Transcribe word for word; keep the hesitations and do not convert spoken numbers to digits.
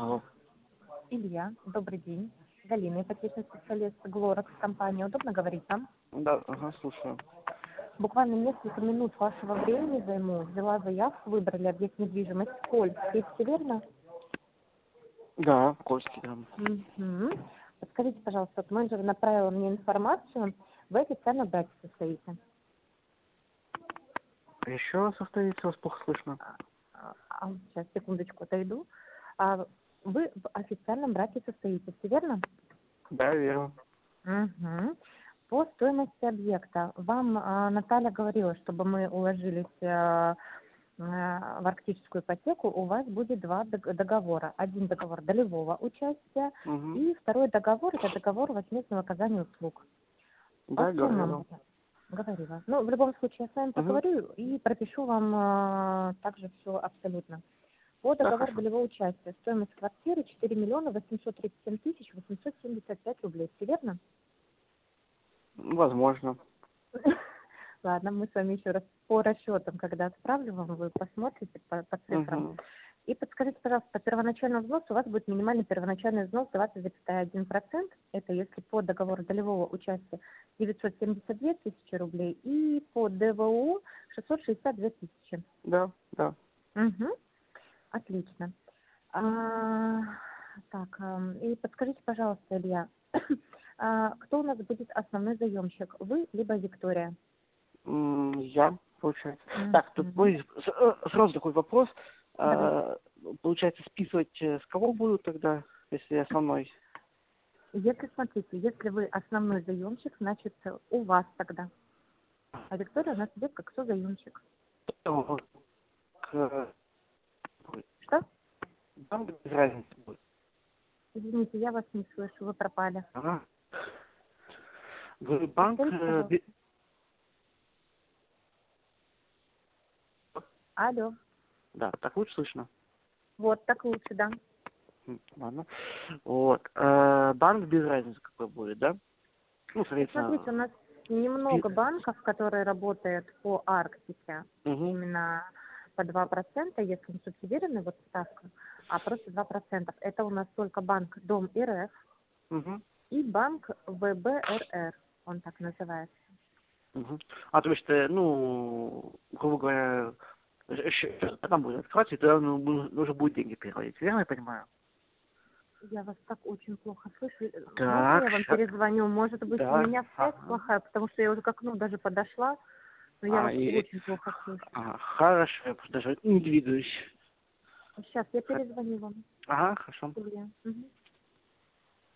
Алло. Илья, добрый день. Галина, ипотечный специалист Глоракс, компания. Удобно говорить вам? Да, ага, слушаю. Буквально несколько минут вашего времени займу. Взяла заявку, выбрали объект недвижимости Кольский. Все верно? Да, Кольский, да. Угу. Подскажите, пожалуйста, вот менеджер направил мне информацию. Вы официально в браке состоите? Еще раз повторите, вас плохо слышно. А, а, сейчас, секундочку, отойду. А, вы в официальном браке состоите, все верно? Да, верно. Угу. По стоимости объекта. Вам а, Наталья говорила, чтобы мы уложились а, а, в арктическую ипотеку, у вас будет два дог- договора. Один договор долевого участия Угу. и второй договор – это договор возмездного оказания услуг. По Да, суммам говорила. говорила. Ну, в любом случае, я с вами Угу. поговорю и пропишу вам а, также все абсолютно. По Да, договору хорошо. долевого участия стоимость квартиры четыре миллиона восемьсот тридцать семь тысяч восемьсот семьдесят пять рублей. Все верно? Возможно. Ладно, мы с вами еще раз по расчетам, когда отправлю вам, вы посмотрите по, по цифрам. Угу. И подскажите, пожалуйста, по первоначальному взносу у вас будет минимальный первоначальный взнос двадцать целых один процент. Это если по договору долевого участия девятьсот семьдесят две тысячи рублей и по ДВУ шестьсот шестьдесят две тысячи. Да, да. Угу. Отлично. А, так, ам, и подскажите, пожалуйста, Илья, а, кто у нас будет основной заемщик? Вы либо Виктория? М, Я, получается. Так, тут Мгм. мой с- э, сразу такой вопрос. Давайте. А, Получается, списывать э, с кого буду тогда, если я основной? Если, смотрите, если вы основной заемщик, значит, у вас тогда. А Виктория у нас идет как созаемщик. Ну, к- э, Что? Банк без разницы будет. Извините, я вас не слышу, вы пропали. Ага. Говорю, банк... Повторите, э, пожалуйста. бе- Алло. Да, так лучше слышно? Вот, так лучше, да. М, Ладно. Вот. Э, Банк без разницы какой будет, да? Ну, Ну, смотрите, у соответственно, нас немного банков, которые работают по Арктике, угу, именно по два процента, если не субсидированная вот ставка, а просто два процента. Это у нас только банк Дом РФ угу, и банк ВБРР, он так называется. угу. А то есть, э, ну, грубо говоря, счет там будет открываться, и туда ну, ну- нужно будет деньги переводить. Верно я понимаю? Я вас так очень плохо слышу. Можно Так, я вам ща- перезвоню? Может быть, у да. меня связь Ага. плохая, потому что я уже к окну даже подошла, но я А, вас и, очень плохо слышу. а, хорошо, я просто даже не двигаюсь. Сейчас я Х- перезвоню вам, Ага, хорошо. Илья. Мгм.